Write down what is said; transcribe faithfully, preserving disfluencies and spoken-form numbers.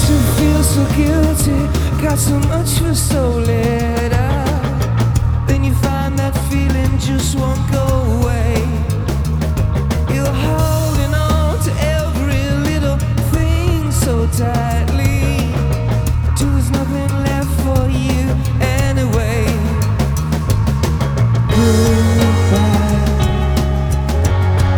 to feel so guilty, got so much for so little.